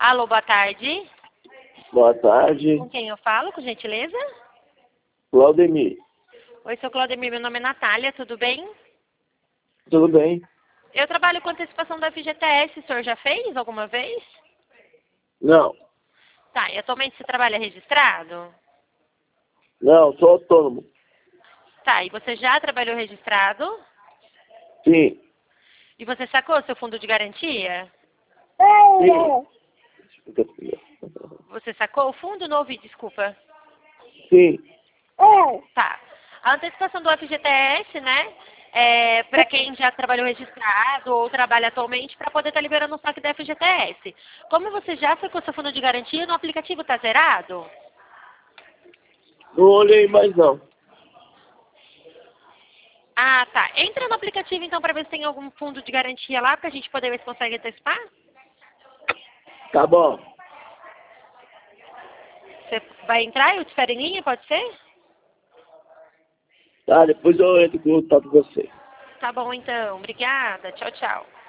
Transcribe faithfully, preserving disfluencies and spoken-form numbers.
Alô, boa tarde. Boa tarde. Com quem eu falo, com gentileza? Claudemir. Oi, seu Claudemir, meu nome é Natália, tudo bem? Tudo bem? Eu trabalho com antecipação da F G T S, o senhor já fez alguma vez? Não. Tá, e atualmente você trabalha registrado? Não, sou autônomo. Tá, e você já trabalhou registrado? Sim. E você sacou seu fundo de garantia? Sim. Você sacou o fundo? Não ouvi, desculpa. Sim. Tá. A antecipação do F G T S, né? É para quem já trabalhou registrado ou trabalha atualmente para poder estar liberando o saque da F G T S. Como você já sacou seu fundo de garantia, no aplicativo está zerado? Não olhei mais não. Ah, tá. Entra no aplicativo então para ver se tem algum fundo de garantia lá para a gente poder ver se consegue antecipar. Tá bom. Você vai entrar? Eu te espero em linha, pode ser? Tá, depois eu entro em contato com você. Tá bom então. Obrigada. Tchau, tchau.